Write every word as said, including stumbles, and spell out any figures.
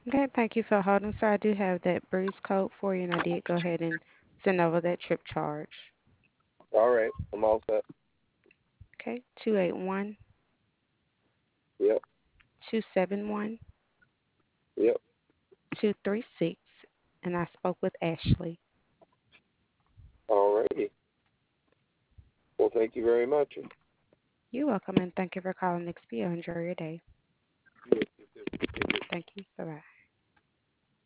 Okay, thank you for holding. So I do have that bruise code for you, and I did go ahead and send over that trip charge. All right, I'm all set. Okay, two eight one, Yep, two seven one, yep. two three six, and I spoke with Ashley. All righty. Well, thank you very much. You're welcome, and thank you for calling X P O. Enjoy your day. Yes, you too. Thank you. Bye bye.